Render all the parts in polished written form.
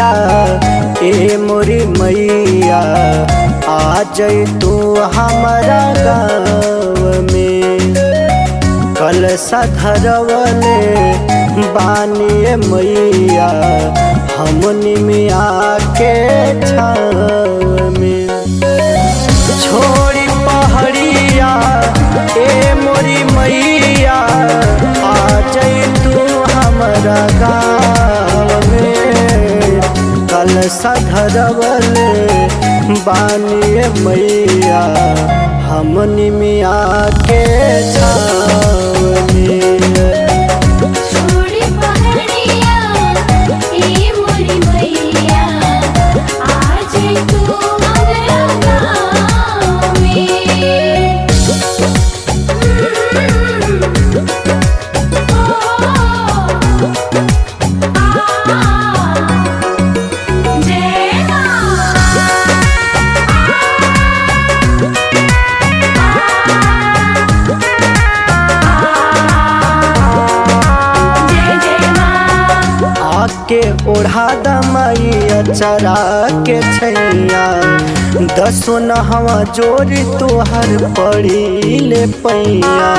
मैया ए मोरी मैया आ जाई तू हमारा गाँव में। कलशा धरवले बानिए मैया हमनी में आके छाव में। छोड़ी पहाड़िया ए मोरी मैया आ जाई तू हमारा गाँव में। कलशा धरवले बानिए मैया हमनी में आके छाव में। छोड़ी पहाड़िया ए मोरी मैया आ जाई तू हमारा गाँव में। जय आके ओढ़ा दमाई अचरा के छैया दसो नहवा जोरी तोहर पड़ी ले पैया।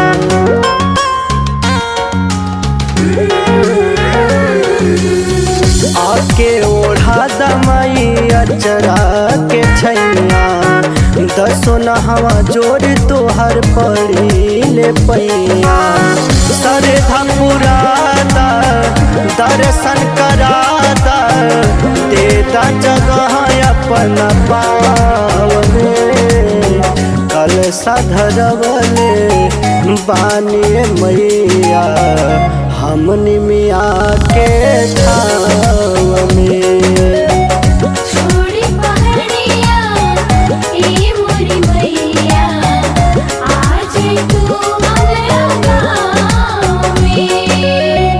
आके ओढ़ा दमाई अचरा के छैया दसो नहवा जोरी तोहर पड़ी ले पैया। सरे धपुरादा दर्शन करादा देदा जगह अपन पावने। कलशा धरवले बानिए मैया हमनी में आके छाव में। छोड़ी पहाड़िया ए मोरी मैया आ जाई तू हमारा गाँव में।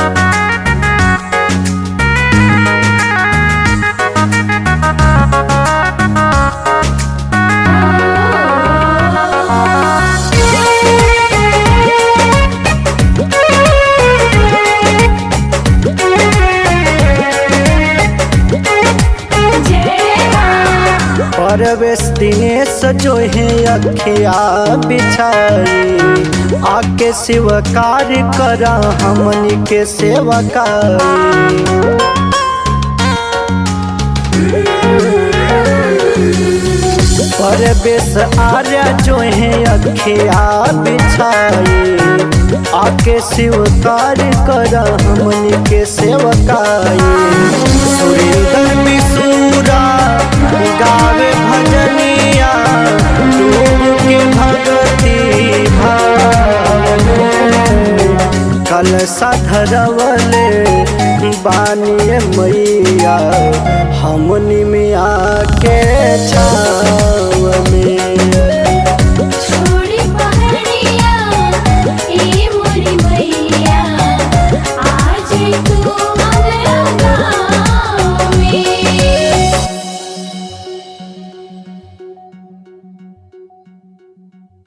परवेश दिनेश जो है अखिया बिछाई आके शिवकार करा हमनी के सेवकाई। परवेश आर्या जो है अखिया बिछाई आके शिवकार करा हमनी के सेवकाई। सुरेंद्र बिसूरा गावे भजनिया डूब के भगती भाव में। कलशा धरवले बानिए मैया हमनी में आके छाव में।